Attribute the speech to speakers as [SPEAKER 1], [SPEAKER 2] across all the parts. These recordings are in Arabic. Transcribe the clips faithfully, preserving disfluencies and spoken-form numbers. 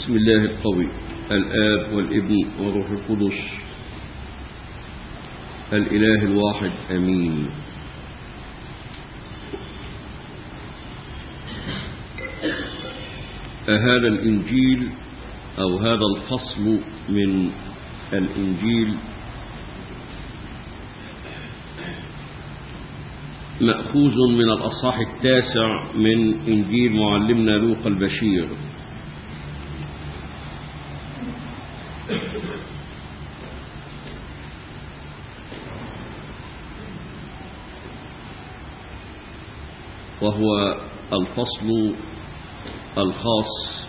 [SPEAKER 1] بسم الله القوي الآب والابن والروح القدس الإله الواحد أمين. هذا الإنجيل أو هذا الفصل من الإنجيل مأخوذ من الأصحاح التاسع من إنجيل معلمنا لوقا البشير. وهو الفصل الخاص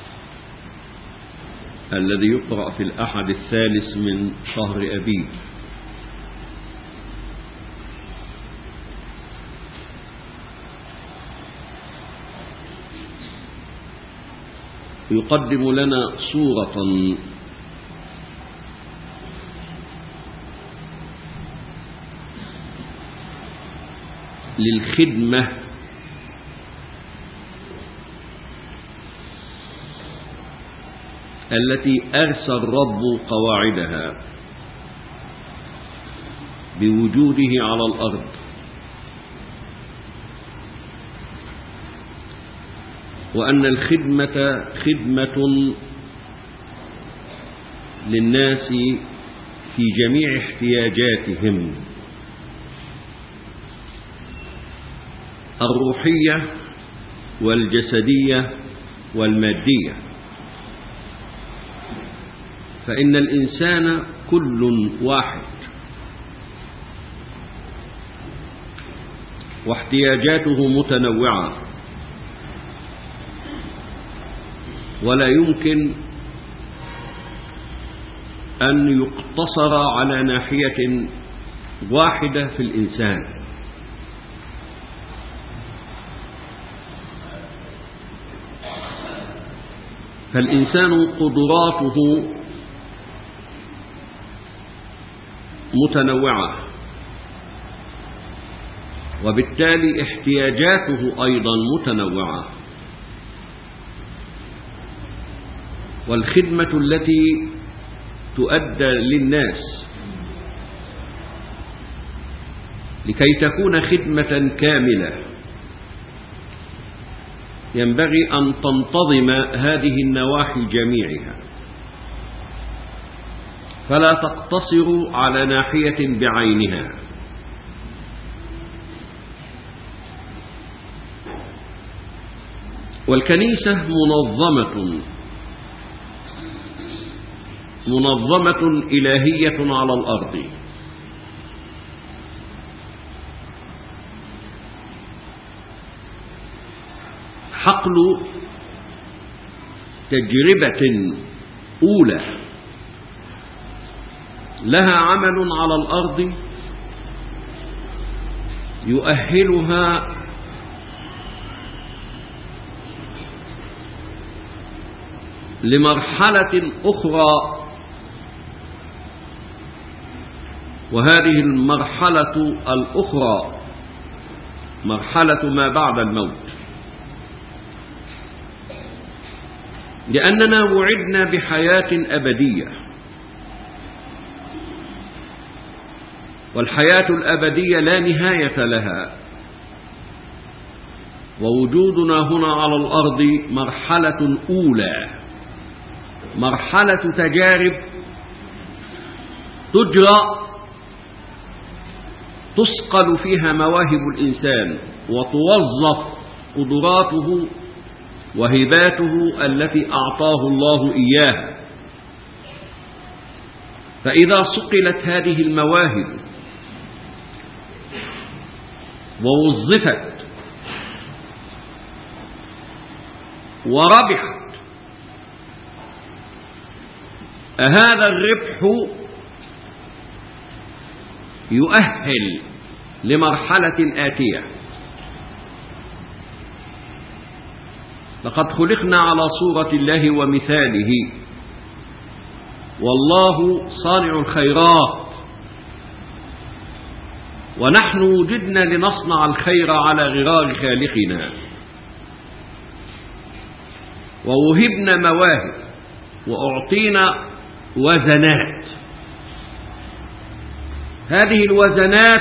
[SPEAKER 1] الذي يقرأ في الأحد الثالث من شهر أبيب. يقدم لنا صورة للخدمة التي أرسى الرب قواعدها بوجوده على الأرض، وأن الخدمة خدمة للناس في جميع احتياجاتهم الروحية والجسدية والمادية، فإن الإنسان كل واحد واحتياجاته متنوعة، ولا يمكن أن يقتصر على ناحية واحدة في الإنسان. فالإنسان قدراته متنوعة، وبالتالي احتياجاته أيضا متنوعة. والخدمة التي تؤدى للناس لكي تكون خدمة كاملة ينبغي أن تنتظم هذه النواحي جميعها، فلا تقتصر على ناحية بعينها. والكنيسة منظمة منظمة إلهية على الأرض، حقل تجربة أولى لها عمل على الأرض يؤهلها لمرحلة أخرى، وهذه المرحلة الأخرى مرحلة ما بعد الموت، لأننا وعدنا بحياة أبدية، والحياة الأبدية لا نهاية لها، ووجودنا هنا على الأرض مرحلة أولى، مرحلة تجارب تجرى تسقل فيها مواهب الإنسان وتوظف قدراته وهباته التي أعطاه الله إياها. فإذا صقلت هذه المواهب ووظفت وربحت، هذا الربح يؤهل لمرحلة آتية. لقد خلقنا على صورة الله ومثاله، والله صانع الخيرات، ونحن وجدنا لنصنع الخير على غرار خالقنا، ووهبنا مواهب وأعطينا وزنات. هذه الوزنات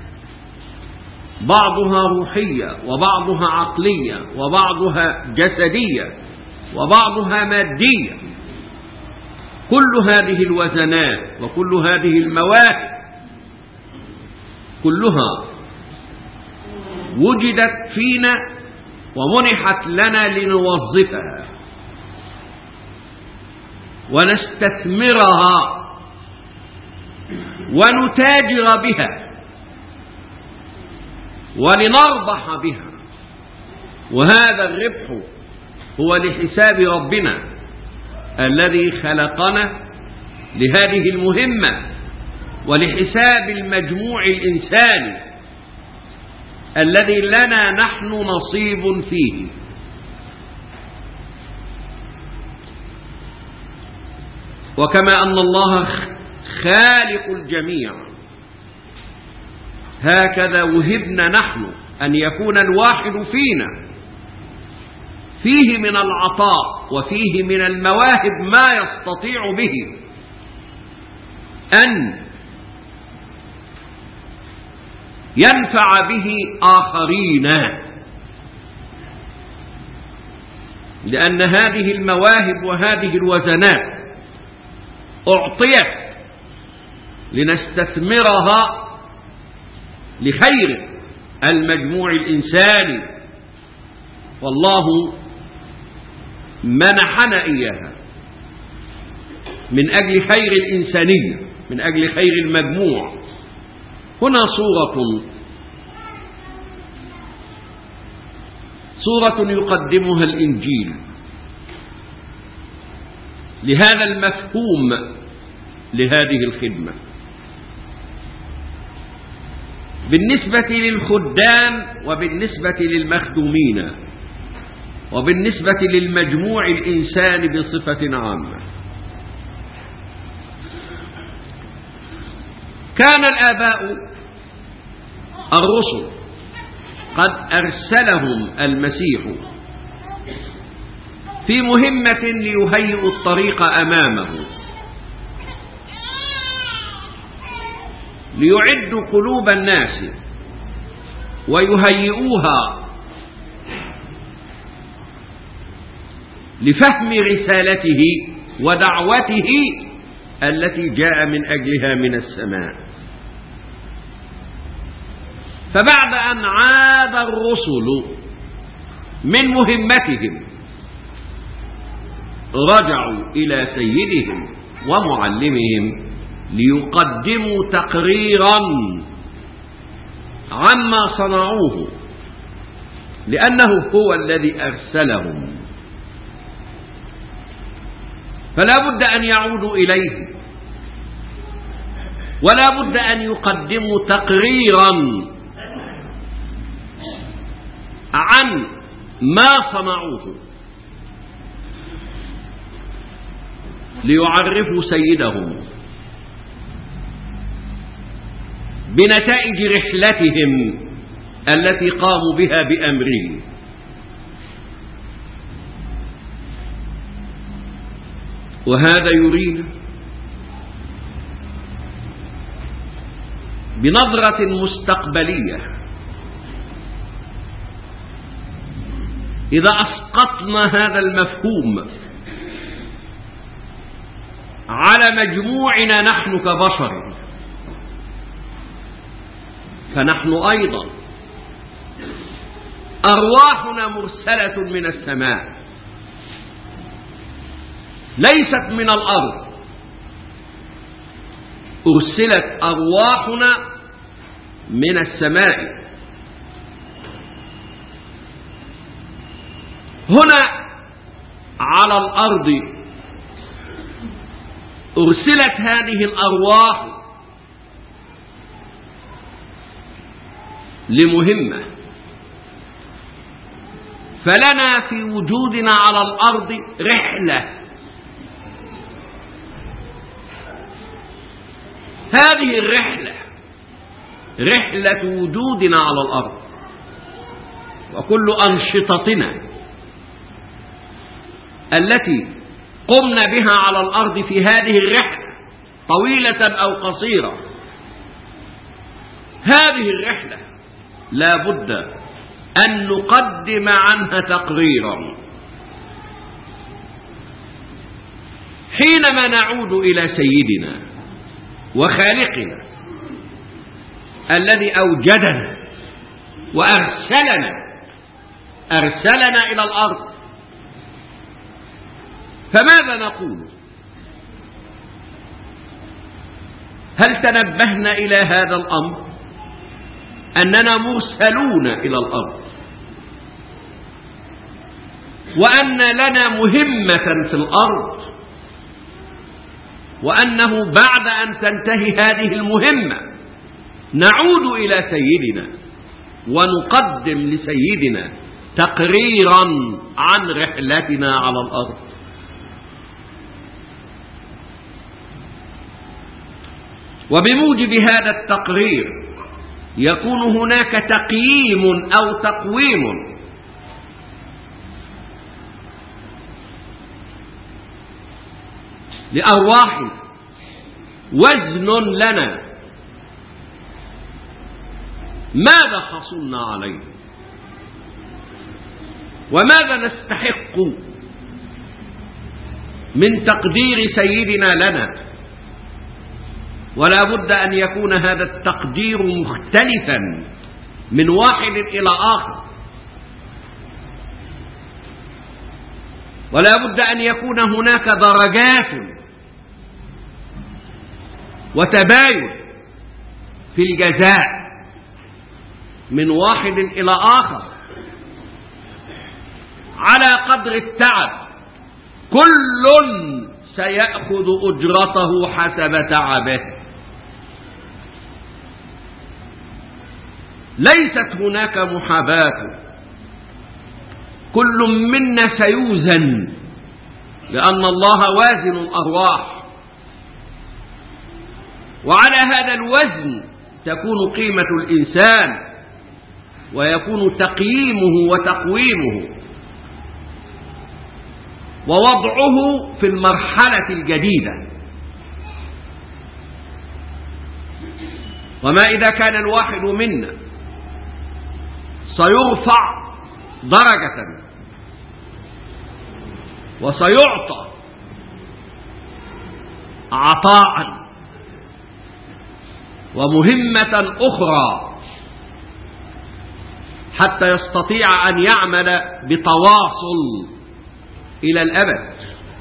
[SPEAKER 1] بعضها روحية وبعضها عقلية وبعضها جسدية وبعضها مادية. كل هذه الوزنات وكل هذه المواهب كلها وجدت فينا ومنحت لنا لنوظفها ونستثمرها ونتاجر بها ولنربح بها. وهذا الربح هو لحساب ربنا الذي خلقنا لهذه المهمة ولحساب المجموع الإنساني الذي لنا نحن نصيب فيه. وكما أن الله خالق الجميع هكذا وهبنا نحن أن يكون الواحد فينا فيه من العطاء وفيه من المواهب ما يستطيع به أن ينفع به آخرين، لأن هذه المواهب وهذه الوزنات أعطيت لنستثمرها لخير المجموع الإنساني، والله منحنا إياها من أجل خير الإنسانية، من أجل خير المجموع. هنا صورة صورة يقدمها الإنجيل لهذا المفهوم لهذه الخدمة بالنسبة للخدام وبالنسبة للمخدومين وبالنسبة للمجموع الإنساني بصفة عامة. كان الآباء الرسل قد أرسلهم المسيح في مهمة ليهيئوا الطريق أمامه، ليعدوا قلوب الناس ويهيئوها لفهم رسالته ودعوته التي جاء من أجلها من السماء. فبعد أن عاد الرسل من مهمتهم رجعوا إلى سيدهم ومعلمهم ليقدموا تقريرا عما صنعوه، لأنه هو الذي أرسلهم، فلا بد أن يعودوا إليه ولا بد أن يقدموا تقريرا عن ما صنعوه ليعرفوا سيدهم بنتائج رحلتهم التي قاموا بها بأمره. وهذا يريد بنظرة مستقبلية إذا أسقطنا هذا المفهوم على مجموعنا نحن كبشر، فنحن أيضا أرواحنا مرسلة من السماء ليست من الأرض. أرسلت أرواحنا من السماء. هنا على الأرض أرسلت هذه الأرواح لمهمة، فلنا في وجودنا على الأرض رحلة. هذه الرحلة رحلة وجودنا على الأرض، وكل أنشطتنا التي قمنا بها على الأرض في هذه الرحلة طويلة أو قصيرة، هذه الرحلة لا بد أن نقدم عنها تقريرا. حينما نعود إلى سيدنا وخالقنا الذي أوجدنا وأرسلنا أرسلنا إلى الأرض، فماذا نقول؟ هل تنبهنا إلى هذا الأمر أننا مرسلون إلى الأرض، وأن لنا مهمة في الأرض، وأنه بعد أن تنتهي هذه المهمة نعود إلى سيدنا ونقدم لسيدنا تقريرا عن رحلتنا على الأرض؟ وبموجب هذا التقرير يكون هناك تقييم أو تقويم لأرواحنا، وزن لنا ماذا حصلنا عليه وماذا نستحق من تقدير سيدنا لنا. ولا بد أن يكون هذا التقدير مختلفا من واحد إلى آخر، ولا بد أن يكون هناك درجات وتباين في الجزاء من واحد إلى آخر على قدر التعب. كل سيأخذ أجرته حسب تعبه، ليست هناك محاباة، كل منا سيوزن، لأن الله وازن الأرواح، وعلى هذا الوزن تكون قيمة الإنسان ويكون تقييمه وتقويمه ووضعه في المرحلة الجديدة. وما إذا كان الواحد منا سيرفع درجة وسيعطى عطاء ومهمة أخرى حتى يستطيع أن يعمل بتواصل إلى الأبد.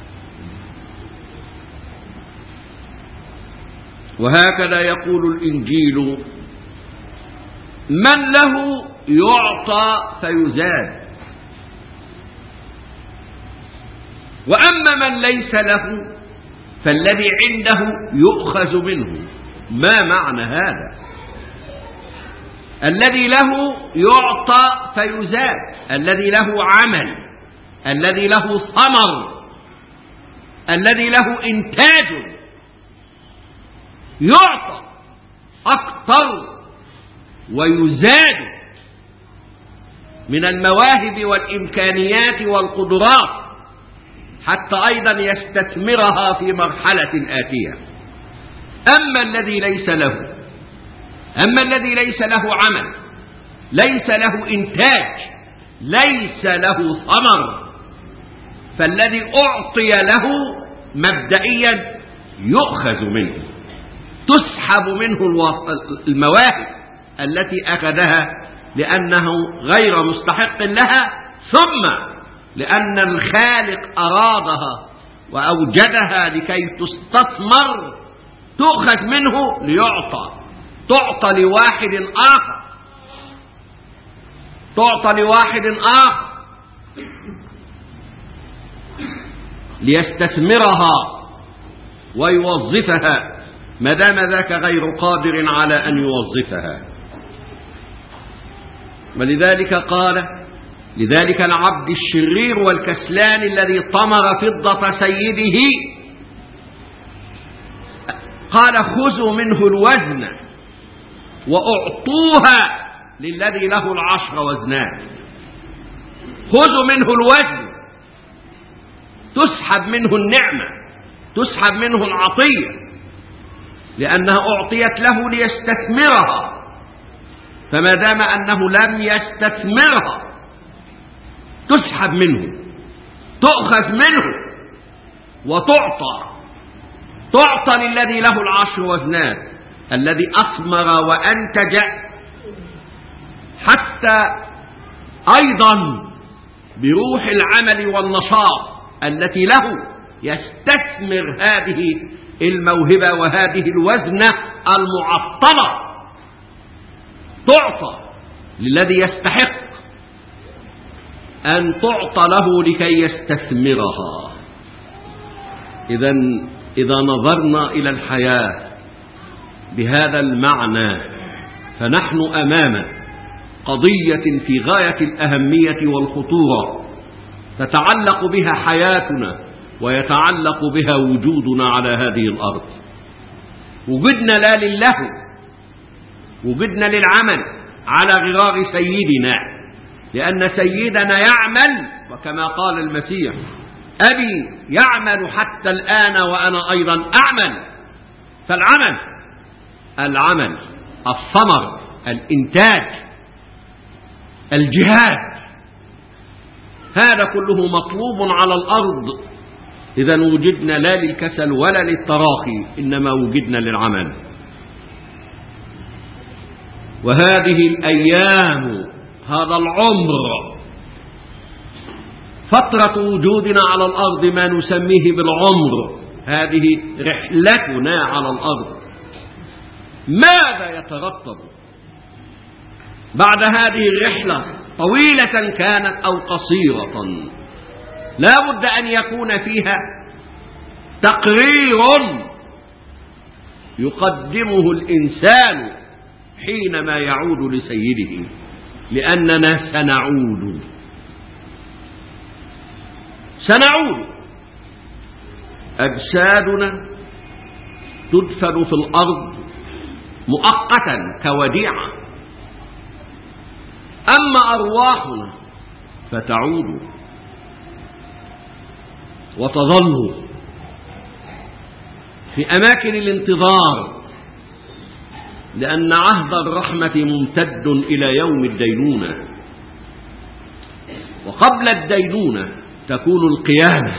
[SPEAKER 1] وهكذا يقول الإنجيل: من له يعطى فيزاد، وأما من ليس له فالذي عنده يؤخذ منه. ما معنى هذا؟ الذي له يعطى فيزاد، الذي له عمل، الذي له ثمر، الذي له إنتاج يعطى أكثر ويزاد من المواهب والإمكانيات والقدرات حتى أيضا يستثمرها في مرحلة آتية. أما الذي ليس له أما الذي ليس له عمل، ليس له إنتاج، ليس له ثمر، فالذي أعطي له مبدئيا يؤخذ منه، تسحب منه المواهب التي أخذها لأنه غير مستحق لها، ثم لأن الخالق أرادها وأوجدها لكي تستثمر تؤخذ منه ليعطى، تعطى لواحد آخر، تعطى لواحد آخر ليستثمرها ويوظفها ما دام ذاك غير قادر على أن يوظفها. ولذلك قال: لذلك العبد الشرير والكسلان الذي طمر فضة سيده قال: خذوا منه الوزن وأعطوها للذي له العشر وزنات. خذوا منه الوزن تسحب منه النعمة، تسحب منه العطية، لأنها أعطيت له ليستثمرها، فما دام أنه لم يستثمرها تسحب منه، تؤخذ منه وتعطى. تعطى للذي له العشر وزنات، الذي أثمر وأنتج، حتى أيضا بروح العمل والنشاط التي له يستثمر هذه الموهبة وهذه الوزنة المعطلة. تعطى للذي يستحق أن تعطى له لكي يستثمرها. إذن إذا نظرنا إلى الحياة بهذا المعنى فنحن أمام قضية في غاية الأهمية والخطورة، تتعلق بها حياتنا ويتعلق بها وجودنا على هذه الأرض. وجدنا لا لله، وجدنا للعمل على غرار سيدنا، لأن سيدنا يعمل، وكما قال المسيح: أبي يعمل حتى الآن وأنا أيضا أعمل. فالعمل العمل الثمر، الإنتاج، الجهاد، هذا كله مطلوب على الأرض. إذا وجدنا لا للكسل ولا للتراخي، إنما وجدنا للعمل. وهذه الأيام، هذا العمر، فترة وجودنا على الأرض ما نسميه بالعمر، هذه رحلتنا على الأرض. ماذا يترتب بعد هذه الرحلة، طويلة كانت أو قصيرة؟ لا بد أن يكون فيها تقرير يقدمه الإنسان حينما يعود لسيده، لأننا سنعود سنعود أجسادنا تدفن في الأرض مؤقتا كوديعة، أما أرواحنا فتعود وتظل في أماكن الانتظار، لأن عهد الرحمة ممتد إلى يوم الدينونة، وقبل الدينونة تكون القيامة.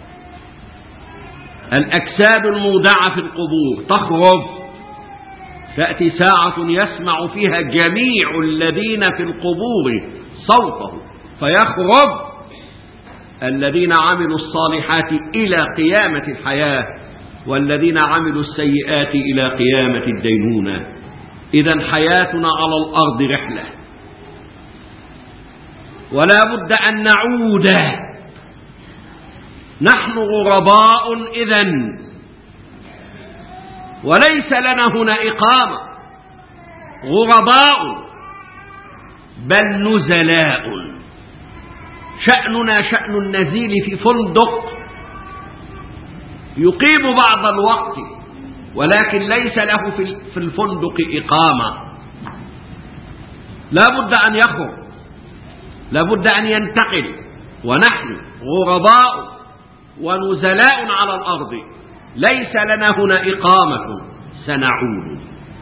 [SPEAKER 1] الأجساد المودعة في القبور تخرج، تأتي ساعة يسمع فيها جميع الذين في القبور صوته، فيخرج الذين عملوا الصالحات إلى قيامة الحياة، والذين عملوا السيئات إلى قيامة الدينونة. إذن حياتنا على الأرض رحلة، ولا بد أن نعود. نحن غرباء إذن، وليس لنا هنا إقامة، غرباء بل نزلاء. شأننا شأن النزيل في فندق يقيم بعض الوقت، ولكن ليس له في الفندق إقامة. لا بد أن يخرج، لا بد أن ينتقل، ونحن غرباء ونزلاء على الأرض، ليس لنا هنا إقامة. سنعود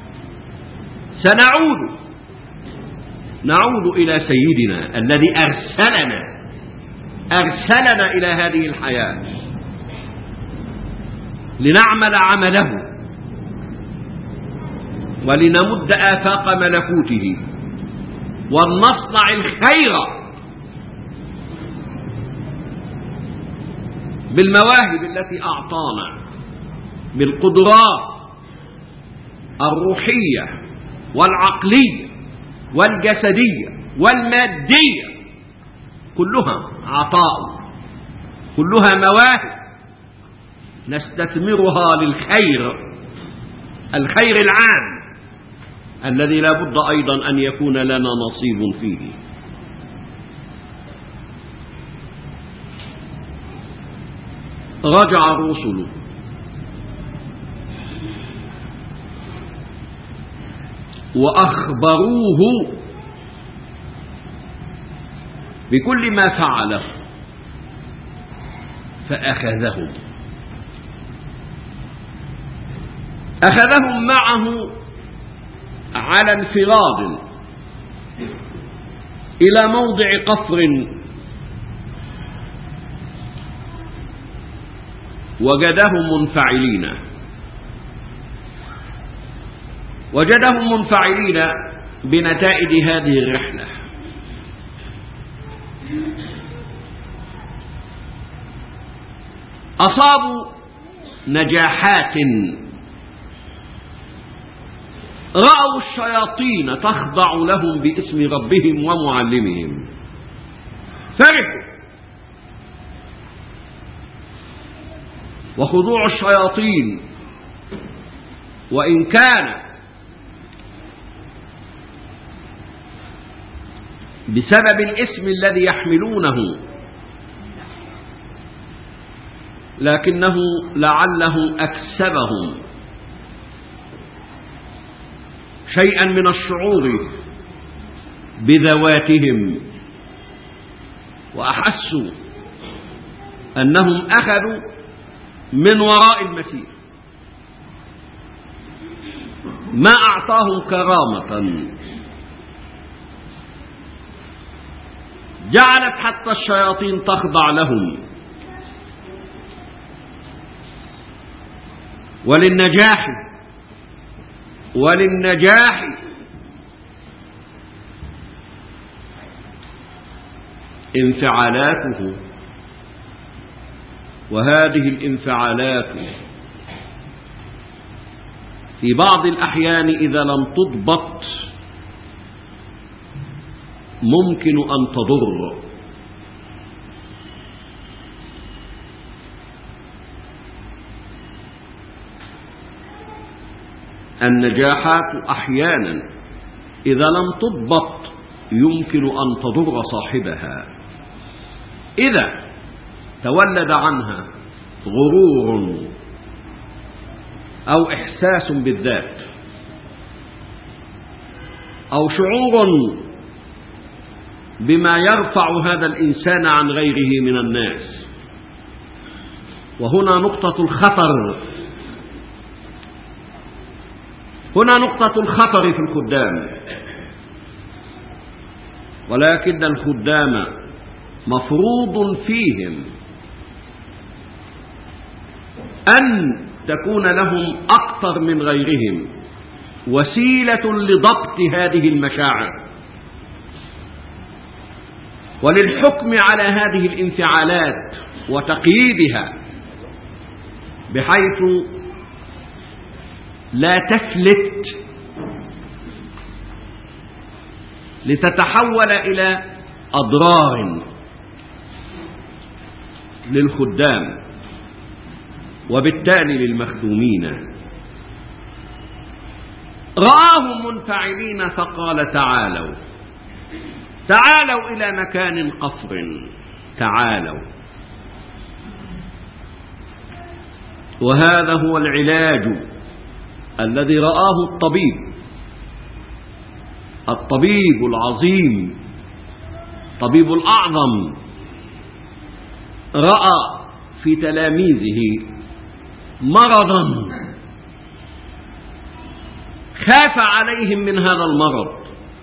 [SPEAKER 1] سنعود نعود إلى سيدنا الذي أرسلنا أرسلنا إلى هذه الحياة لنعمل عمله ولنمد آفاق ملكوته ولنصنع الخير بالمواهب التي أعطانا، بالقدرات الروحية والعقلية والجسدية والمادية، كلها عطاء، كلها مواهب نستثمرها للخير، الخير العام الذي لا بد أيضا أن يكون لنا نصيب فيه. رجع الرسل وأخبروه بكل ما فعله، فأخذهم أخذهم معه على انفراد إلى موضع قفر وجدهم منفعلين وجدهم منفعلين بنتائج هذه الرحلة. أصابوا نجاحات، رأوا الشياطين تخضع لهم باسم ربهم ومعلمهم فرحوا. وخضوع الشياطين وإن كان بسبب الاسم الذي يحملونه لكنه لعله أكسبهم شيئا من الشعور بذواتهم وأحسوا أنهم أخذوا من وراء المسيح ما أعطاهم كرامة جعلت حتى الشياطين تخضع لهم. وللنجاح وللنجاح انفعالاته، وهذه الانفعالات في بعض الأحيان إذا لم تضبط ممكن أن تضر. النجاحات أحيانا إذا لم تضبط يمكن أن تضر صاحبها إذا تولد عنها غرور أو إحساس بالذات أو شعور بما يرفع هذا الإنسان عن غيره من الناس. وهنا نقطة الخطر هنا نقطة الخطر في الخدام. ولكن الخدام مفروض فيهم أن تكون لهم أكثر من غيرهم وسيلة لضبط هذه المشاعر وللحكم على هذه الانفعالات وتقييدها بحيث لا تفلت لتتحول إلى أضرار للخدام وبالتالي للمخدومين. رآهم منفعلين فقال تعالوا تعالوا إلى مكان قفر. تعالوا، وهذا هو العلاج الذي رآه الطبيب الطبيب العظيم الطبيب الأعظم. رأى في تلاميذه مرضا خاف عليهم من هذا المرض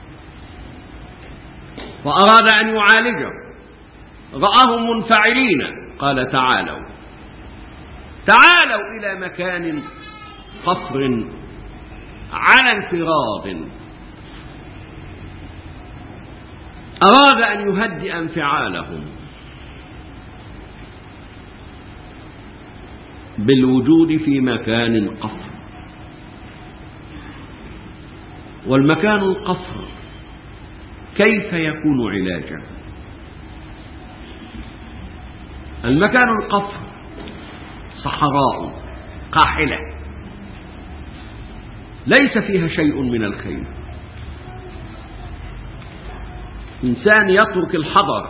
[SPEAKER 1] وأراد أن يعالجه. رآهم منفعلين قال تعالوا تعالوا إلى مكان قفر على انفراد. أراد أن يهدئ انفعالهم بالوجود في مكان قفر. والمكان القفر كيف يكون علاجا؟ المكان القفر صحراء قاحلة ليس فيها شيء من الخير. إنسان يترك الحضر،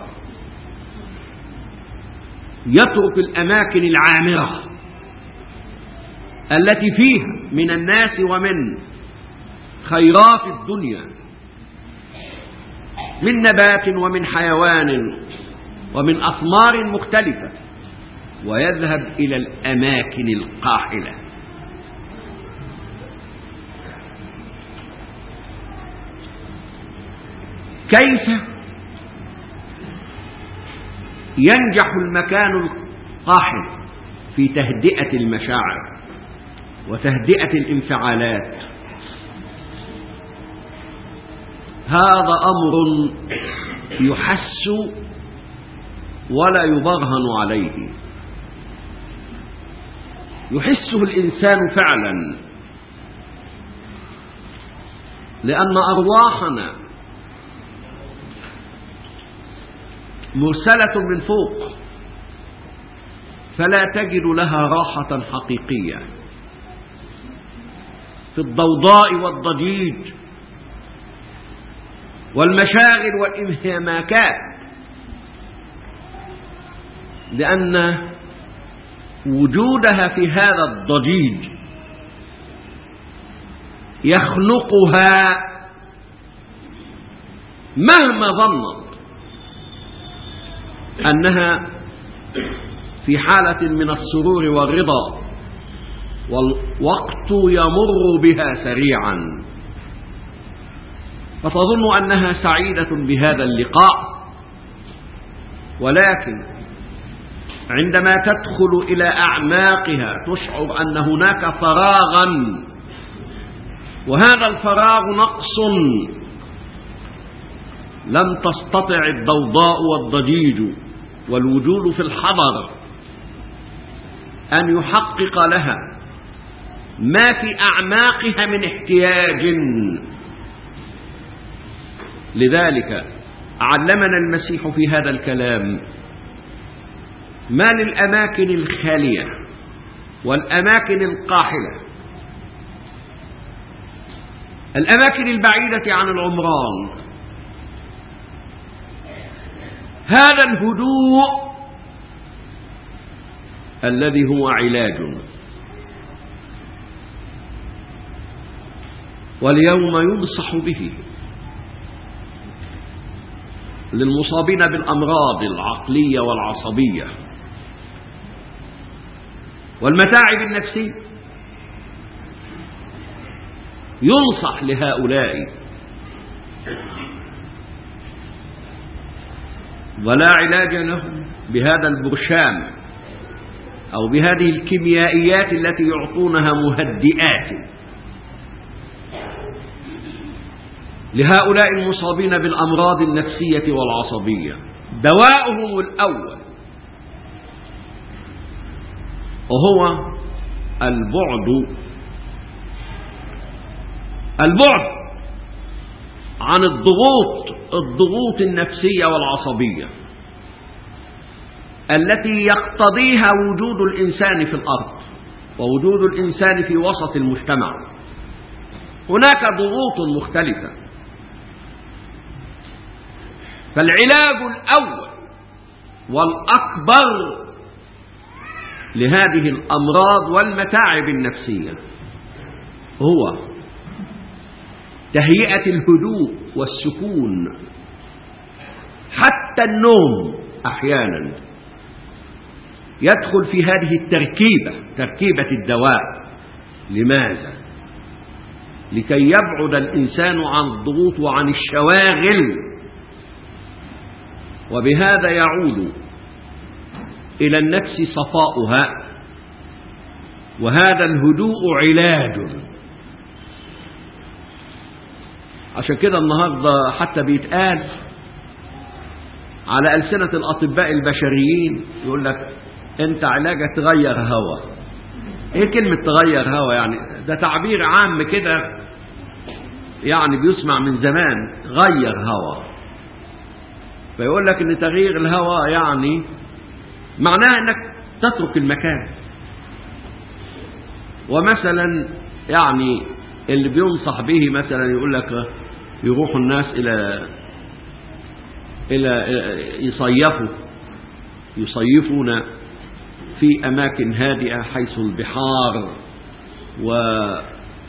[SPEAKER 1] يترك الأماكن العامرة التي فيها من الناس ومن خيرات الدنيا من نبات ومن حيوان ومن أثمار مختلفة، ويذهب إلى الأماكن القاحلة. كيف ينجح المكان القاحل في تهدئة المشاعر وتهدئة الانفعالات؟ هذا أمر يحس ولا يبرهن عليه، يحسه الإنسان فعلا، لأن أرواحنا مرسلة من فوق، فلا تجد لها راحة حقيقية في الضوضاء والضجيج والمشاغل والانهماكات، لأن وجودها في هذا الضجيج يخنقها مهما ظنت أنها في حالة من السرور والرضا والوقت يمر بها سريعا، فتظن أنها سعيدة بهذا اللقاء، ولكن عندما تدخل إلى أعماقها تشعر أن هناك فراغا، وهذا الفراغ نقص لم تستطع الضوضاء والضجيج والوجود في الحضر أن يحقق لها ما في أعماقها من احتياج. لذلك علمنا المسيح في هذا الكلام ما للأماكن الخالية والأماكن القاحلة، الأماكن البعيدة عن العمران، هذا الهدوء الذي هو علاج. واليوم ينصح به للمصابين بالأمراض العقلية والعصبية والمتاعب النفسية، ينصح لهؤلاء ولا علاج لهم بهذا البرشام أو بهذه الكيميائيات التي يعطونها مهدئات لهؤلاء المصابين بالأمراض النفسية والعصبية. دواؤهم الأول وهو البعد البعد عن الضغوط الضغوط النفسية والعصبية التي يقتضيها وجود الإنسان في الأرض ووجود الإنسان في وسط المجتمع. هناك ضغوط مختلفة، فالعلاج الأول والأكبر لهذه الأمراض والمتاعب النفسية هو تهيئة الهدوء والسكون. حتى النوم أحيانا يدخل في هذه التركيبة، تركيبة الدواء. لماذا؟ لكي يبعد الإنسان عن الضغوط وعن الشواغل، وبهذا يعود إلى النفس صفاؤها، وهذا الهدوء علاج. عشان كده النهاردة حتى بيتقال على ألسنة الأطباء البشريين يقول لك أنت علاجك تغير هوا. إيه كلمة تغير هوا؟ يعني ده تعبير عام كده، يعني بيسمع من زمان، غير هوا. فيقول لك ان تغيير الهواء يعني معناه انك تترك المكان. ومثلا يعني اللي بينصح به مثلا يقول لك يروح الناس الى الى يصيفوا يصيفون في اماكن هادئة حيث البحار والمياه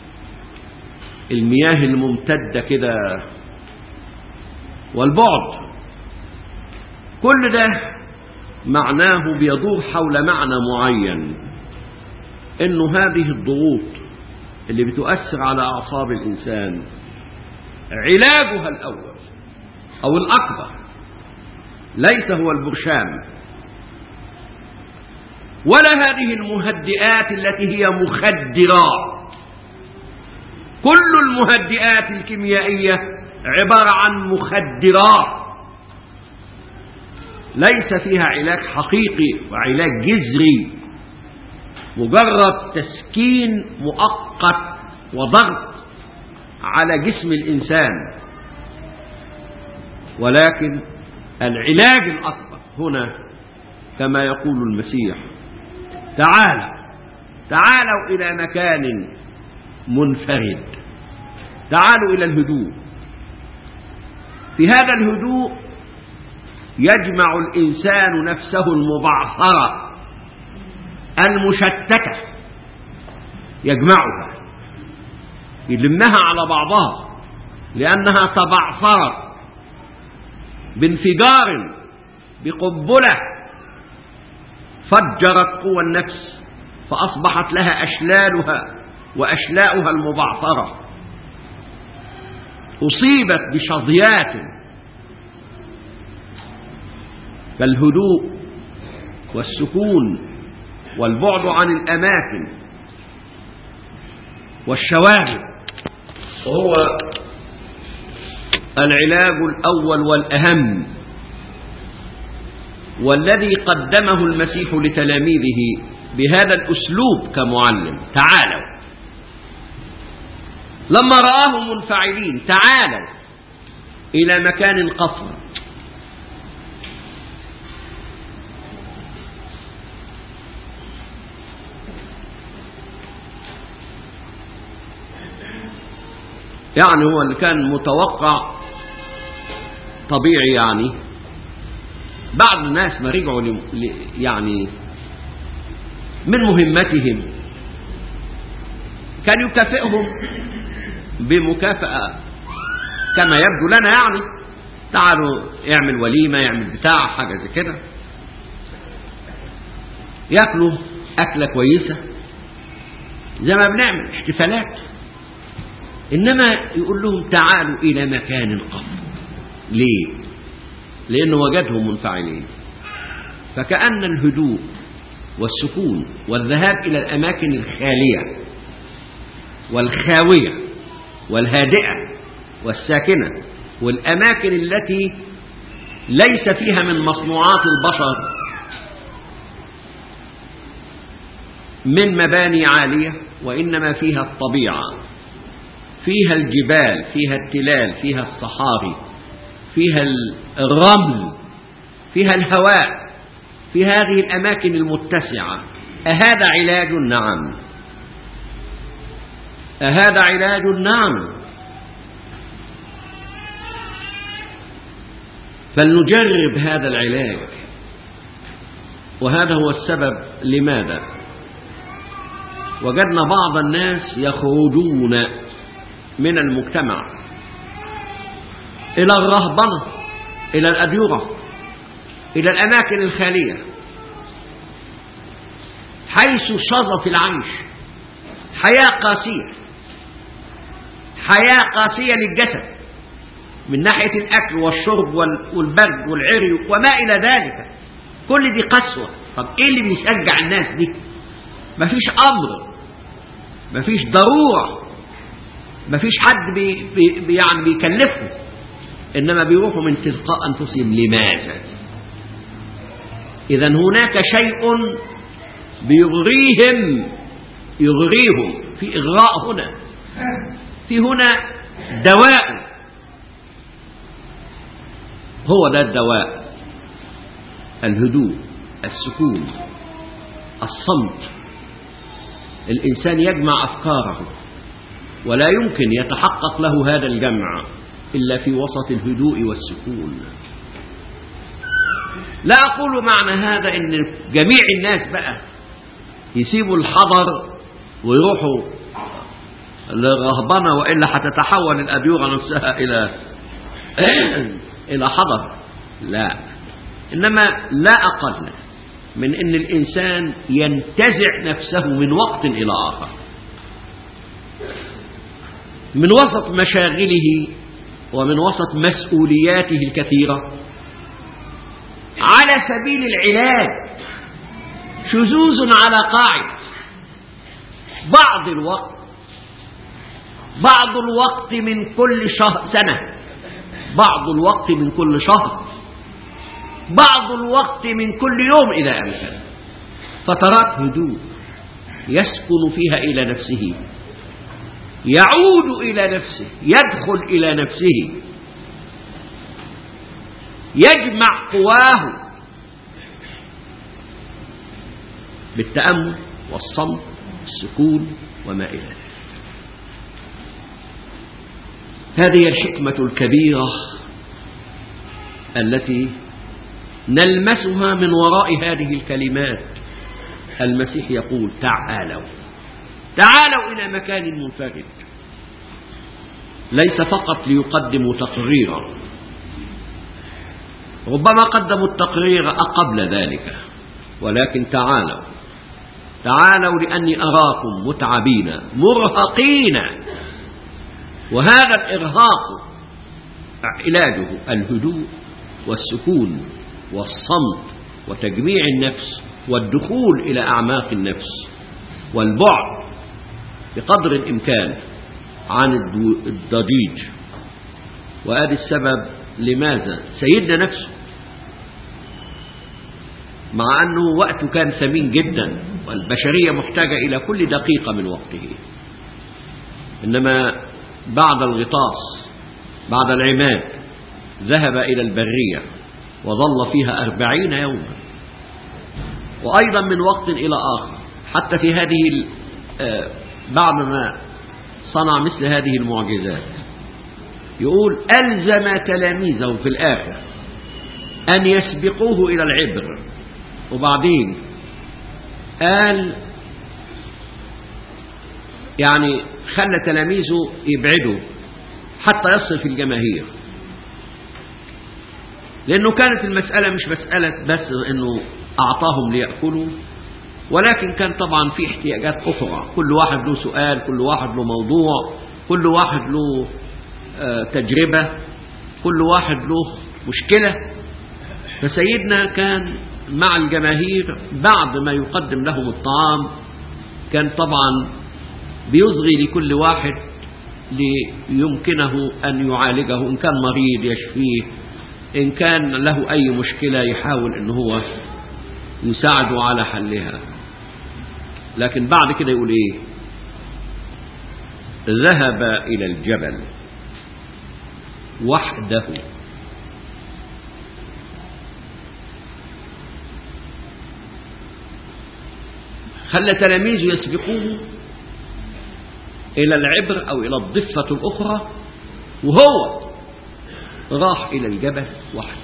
[SPEAKER 1] الممتدة كده والبعد. كل ده معناه بيدور حول معنى معين، إنه هذه الضغوط اللي بتؤثر على أعصاب الإنسان علاجها الأول أو الأكبر ليس هو البرشام ولا هذه المهدئات التي هي مخدرات. كل المهدئات الكيميائية عبارة عن مخدرات ليس فيها علاج حقيقي وعلاج جذري، مجرد تسكين مؤقت وضغط على جسم الإنسان. ولكن العلاج الأكبر هنا كما يقول المسيح: تعالوا تعالوا إلى مكان منفرد، تعالوا إلى الهدوء. في هذا الهدوء يجمع الإنسان نفسه المبعثرة المشتتة، يجمعها يلمها على بعضها، لأنها تبعثرت بانفجار بقنبلة فجرت قوى النفس فأصبحت لها أشلالها وأشلاؤها المبعثرة، أصيبت بشظيات. فالهدوء والسكون والبعد عن الأماكن والشواغل وهو العلاج الأول والأهم، والذي قدمه المسيح لتلاميذه بهذا الأسلوب كمعلم: تعالوا. لما رآهم منفعلين: تعالوا إلى مكان قصر. يعني هو اللي كان متوقع طبيعي، يعني بعض الناس ما رجعوا يعني من مهمتهم كان يكافئهم بمكافأة كما يبدو لنا، يعني تعالوا يعمل وليمة، يعمل بتاع حاجة زي كده، يأكلوا أكلة كويسة زي ما بنعمل احتفالات. إنما يقول لهم: تعالوا إلى مكان قصر. ليه؟ لأنه وجدهم منفعلين. فكأن الهدوء والسكون والذهاب إلى الأماكن الخالية والخاوية والهادئة والساكنة والأماكن التي ليس فيها من مصنوعات البشر من مباني عالية، وإنما فيها الطبيعة، فيها الجبال، فيها التلال، فيها الصحاري، فيها الرمل، فيها الهواء، في هذه الأماكن المتسعة. أهذا علاج؟ نعم. أهذا علاج؟ نعم. فلنجرب هذا العلاج. وهذا هو السبب لماذا وجدنا بعض الناس يخرجون من المجتمع إلى الرهبنة، إلى الأديرة، إلى الأماكن الخالية، حيث شظف العيش، حياة قاسية، حياة قاسية للجسد من ناحية الأكل والشرب والبرد والعري وما إلى ذلك. كل دي قسوة. طب إيه اللي بيشجع الناس دي؟ مفيش أمر، مفيش ضرورة، مفيش حد بي بي يعني بيكلفهم، إنما بيروحوا من تلقاء أنفسهم. لماذا؟ إذا هناك شيء بيغريهم، يغريهم في إغراء. هنا في هنا دواء، هو ده الدواء: الهدوء، السكون، الصمت. الإنسان يجمع أفكاره، ولا يمكن يتحقق له هذا الجمع إلا في وسط الهدوء والسكون. لا أقول معنى هذا إن جميع الناس بقى يسيبوا الحضر ويروحوا للرهبنة، وإلا هتتحول الأديرة نفسها إلى إلى حضر. لا، إنما لا أقل من أن الإنسان ينتزع نفسه من وقت إلى آخر من وسط مشاغله ومن وسط مسؤولياته الكثيرة على سبيل العلاج، شذوذ على قاعدة بعض الوقت بعض الوقت من كل شهر سنة، بعض الوقت من كل شهر، بعض الوقت من كل يوم إذا أمكن، فترات هدوء يسكن فيها إلى نفسه، يعود إلى نفسه، يدخل إلى نفسه، يجمع قواه بالتأمل والصمت والسكون وما إلى ذلك. هذه الحكمة الكبيرة التي نلمسها من وراء هذه الكلمات. المسيح يقول تعالوا تعالوا إلى مكان منفرد، ليس فقط ليقدموا تقريرا، ربما قدموا التقرير قبل ذلك، ولكن تعالوا تعالوا لأني أراكم متعبين مرهقين. وهذا الإرهاق علاجه الهدوء والسكون والصمت وتجميع النفس والدخول إلى أعماق النفس والبعد بقدر الإمكان عن الضجيج. وهذا السبب لماذا سيدنا نفسه مع أنه وقته كان ثمين جدا والبشرية محتاجة إلى كل دقيقة من وقته، إنما بعد الغطاس بعد العماد ذهب إلى البرية وظل فيها أربعين يوما، وأيضا من وقت إلى آخر حتى في هذه بعد ما صنع مثل هذه المعجزات يقول ألزم تلاميذه في الآخر أن يسبقوه إلى العبر، وبعدين قال يعني خلى تلاميذه يبعدوا حتى يصل في الجماهير، لأنه كانت المسألة مش مسألة بس أنه أعطاهم ليأكلوا، ولكن كان طبعا في احتياجات أخرى، كل واحد له سؤال، كل واحد له موضوع، كل واحد له تجربة، كل واحد له مشكلة. فسيدنا كان مع الجماهير بعد ما يقدم لهم الطعام كان طبعا بيصغي لكل واحد ليمكنه أن يعالجه، إن كان مريض يشفيه، إن كان له أي مشكلة يحاول أنه هو يساعده على حلها. لكن بعد كده يقول إيه؟ ذهب إلى الجبل وحده. خلى تلاميذه يسبقوه إلى العبر أو إلى الضفة الأخرى، وهو راح إلى الجبل وحده.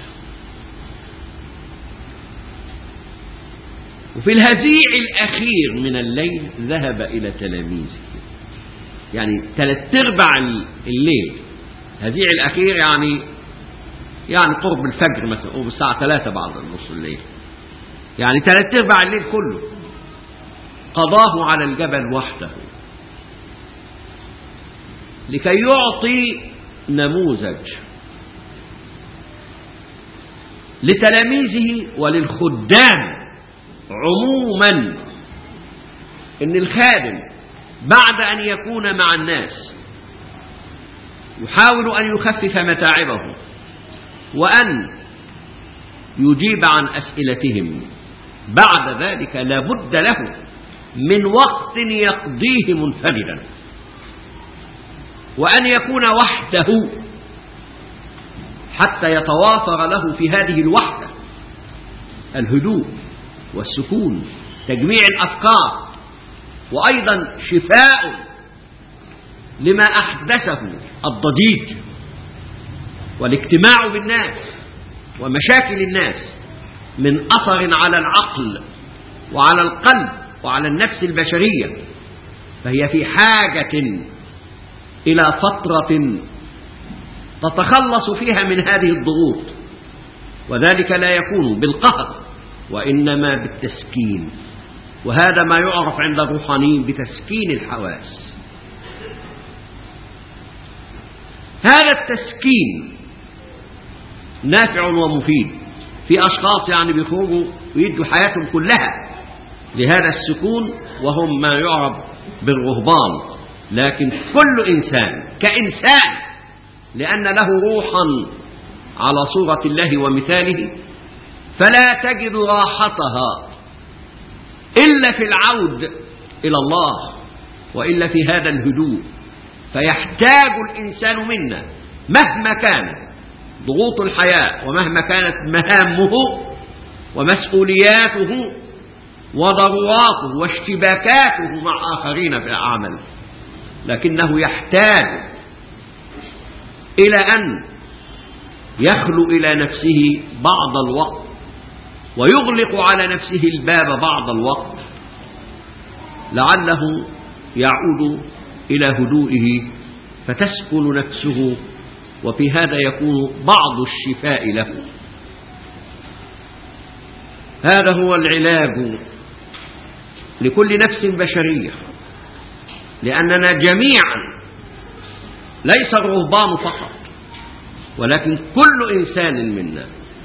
[SPEAKER 1] وفي الهزيع الأخير من الليل ذهب إلى تلاميذه، يعني ثلاث ارباع الليل، هزيع الأخير يعني يعني قرب الفجر مثلا أو الساعة ثلاثة بعد نصف الليل، يعني ثلاث ارباع الليل كله قضاه على الجبل وحده لكي يعطي نموذج لتلاميذه وللخدام عموما، إن الخادم بعد أن يكون مع الناس يحاول أن يخفف متاعبهم وأن يجيب عن أسئلتهم، بعد ذلك لابد له من وقت يقضيه منفردا، وأن يكون وحده حتى يتوافر له في هذه الوحدة الهدوء والسكون، تجميع الأفكار، وأيضا شفاء لما أحدثه الضجيج والاجتماع بالناس ومشاكل الناس من أثر على العقل وعلى القلب وعلى النفس البشرية. فهي في حاجة إلى فترة تتخلص فيها من هذه الضغوط وذلك لا يكون بالقهر وإنما بالتسكين، وهذا ما يعرف عند الروحانيين بتسكين الحواس. هذا التسكين نافع ومفيد. في أشخاص يعني بيخرجوا ويدوا حياتهم كلها لهذا السكون وهم ما يعرف بالرهبان، لكن كل إنسان كإنسان لأن له روحا على صورة الله ومثاله فلا تجد راحتها إلا في العود إلى الله وإلا في هذا الهدوء. فيحتاج الإنسان منا مهما كانت ضغوط الحياة ومهما كانت مهامه ومسؤولياته وضرواته واشتباكاته مع آخرين في العمل، لكنه يحتاج إلى أن يخلو إلى نفسه بعض الوقت ويغلق على نفسه الباب بعض الوقت لعله يعود إلى هدوئه فتسكن نفسه، وفي هذا يكون بعض الشفاء له. هذا هو العلاج لكل نفس بشرية، لأننا جميعا ليس الرهبان فقط ولكن كل إنسان منا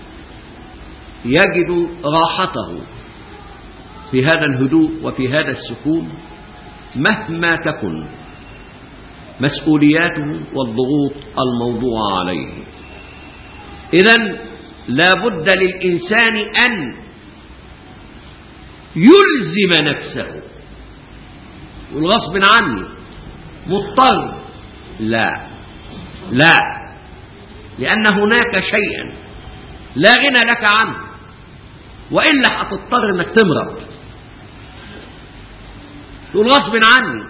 [SPEAKER 1] يجد راحته في هذا الهدوء وفي هذا السكون مهما تكن مسؤولياته والضغوط الموضوعة عليه. إذن لا بد للإنسان أن يلزم نفسه، والغصب عني مضطر، لا لا لأن هناك شيئا لا غنى لك عنه وإلا هتضطر أنك تمرض. تقول غصب عني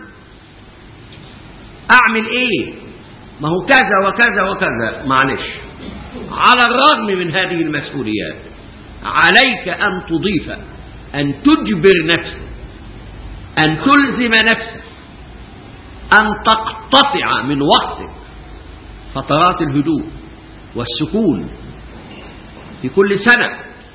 [SPEAKER 1] أعمل إيه؟ ما هو كذا وكذا وكذا. معلش، على الرغم من هذه المسؤوليات عليك أن تضيف، أن تجبر نفسك، أن تلزم نفسك، أن تقتطع من وقتك فترات الهدوء والسكون في كل سنة،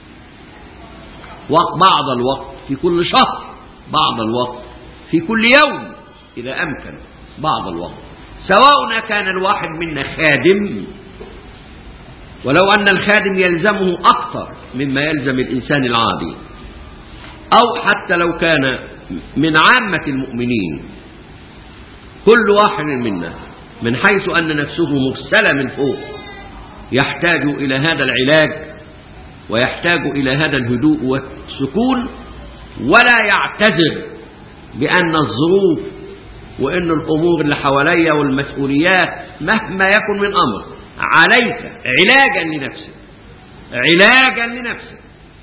[SPEAKER 1] بعض الوقت في كل شهر، بعض الوقت في كل يوم إذا أمكن، بعض الوقت، سواء كان الواحد منا خادم، ولو أن الخادم يلزمه أكثر مما يلزم الإنسان العادي، أو حتى لو كان من عامة المؤمنين، كل واحد منا من حيث أن نفسه مرسلة من فوق يحتاج إلى هذا العلاج ويحتاج إلى هذا الهدوء والسكون، ولا يعتذر بأن الظروف وأن الأمور اللي حواليا والمسؤوليات مهما يكن من أمر عليك علاجا لنفسك، علاجا لنفسك.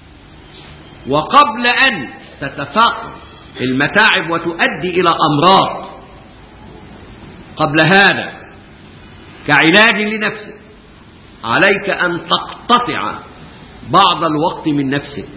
[SPEAKER 1] وقبل أن تتفاقم المتاعب وتؤدي إلى أمراض، قبل هذا كعلاج لنفسك عليك أن تقتطع بعض الوقت من نفسك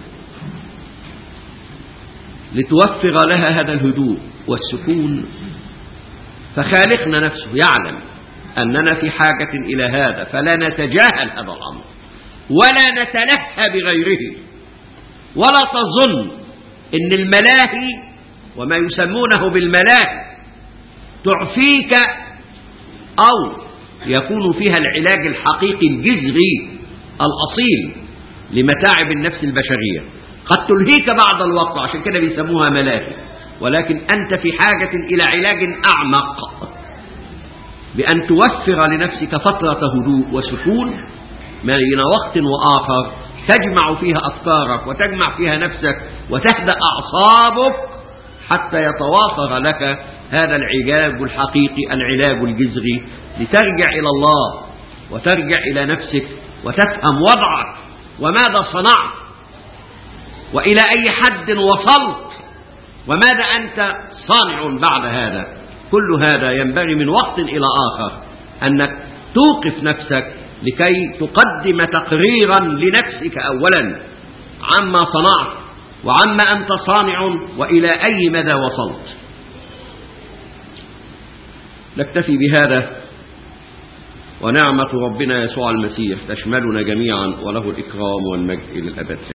[SPEAKER 1] لتوفر لها هذا الهدوء والسكون. فخالقنا نفسه يعلم أننا في حاجة إلى هذا، فلا نتجاهل هذا الأمر ولا نتلهى بغيره، ولا تظن إن الملاهي وما يسمونه بالملاهي تعفيك أو يكون فيها العلاج الحقيقي الجذري الأصيل لمتاعب النفس البشرية. قد تلهيك بعض الوقت، عشان كده بيسموها ملاهي، ولكن أنت في حاجة إلى علاج أعمق، بأن توفر لنفسك فترة هدوء وسكون بين وقت وآخر تجمع فيها أفكارك وتجمع فيها نفسك وتهدأ أعصابك حتى يتواصل لك هذا العلاج الحقيقي، العلاج الجذري، لترجع إلى الله وترجع إلى نفسك وتفهم وضعك وماذا صنعت وإلى أي حد وصلت وماذا أنت صانع بعد هذا. كل هذا ينبغي من وقت إلى آخر أنك توقف نفسك لكي تقدم تقريرا لنفسك أولا عما صنعت وعما أنت صانع وإلى أي مدى وصلت. نكتفي بهذا ونعمة ربنا يسوع المسيح تشملنا جميعا، وله الإكرام والمجد إلى الأبد.